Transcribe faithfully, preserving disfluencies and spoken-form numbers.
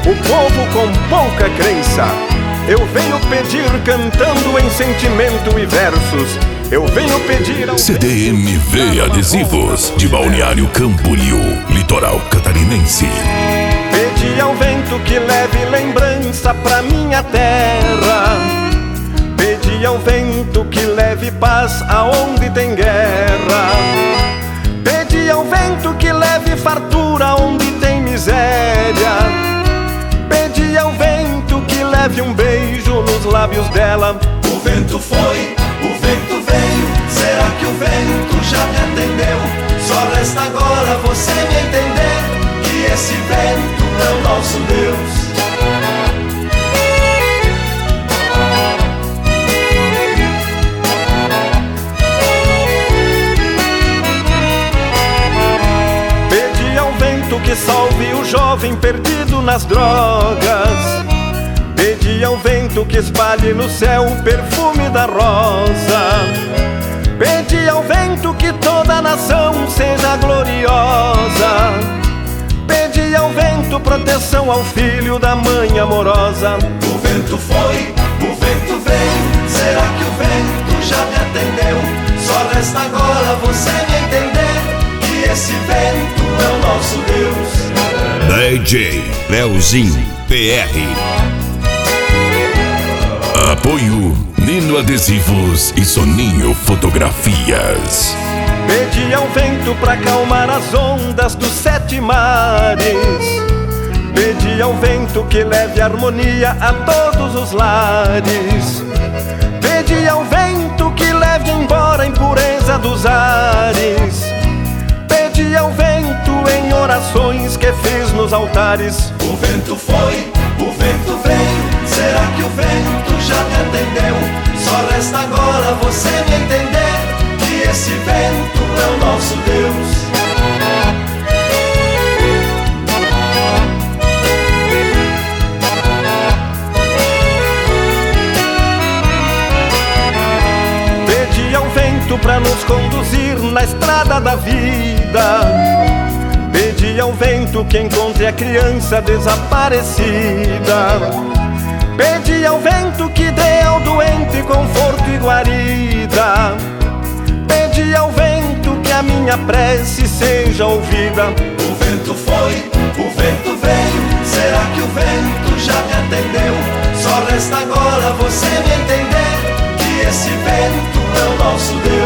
o povo com pouca crença. Eu venho pedir cantando em sentimento e versos. Eu venho pedir ao C D M V Adesivos, de Balneário Camboriú, litoral catarinense. Pedi ao vento que leve lembrança pra minha terra. Pedi ao vento que leve paz aonde tem guerra. Pedi ao vento que leve fartura onde tem miséria. Pedi ao vento que leve um beijo nos lábios dela. O vento foi, o vento veio. Será que o vento já me atendeu? Só resta agora você me entender que esse vento é o nosso Deus. Que salve o jovem perdido nas drogas. Pedi ao vento que espalhe no céu o perfume da rosa. Pedi ao vento que toda a nação seja gloriosa. Pedi ao vento proteção ao filho da mãe amorosa. O vento foi, o vento veio. Será que o vento já me atendeu? Só resta agora você me entender que esse vento é o nosso Deus. D J Leozinho P R. Apoio Nino Adesivos e Soninho Fotografias. Pedi ao vento pra acalmar as ondas dos sete mares. Pedi ao vento que leve harmonia a todos os lares. Pedi ao vento que leve embora a impureza dos ares. Pedi ao vento em orações que fiz nos altares. O vento foi, o vento veio. Será que o vento já me atendeu? Só resta agora você me entender que esse vento é o nosso Deus. Pedi ao vento pra nos conduzir na estrada da vida. Pedi ao vento que encontre a criança desaparecida. Pedi ao vento que dê ao doente conforto e guarida. Pedi ao vento que a minha prece seja ouvida. O vento foi, o vento veio. Será que o vento já me atendeu? Só resta agora você me entender que esse vento é o nosso Deus.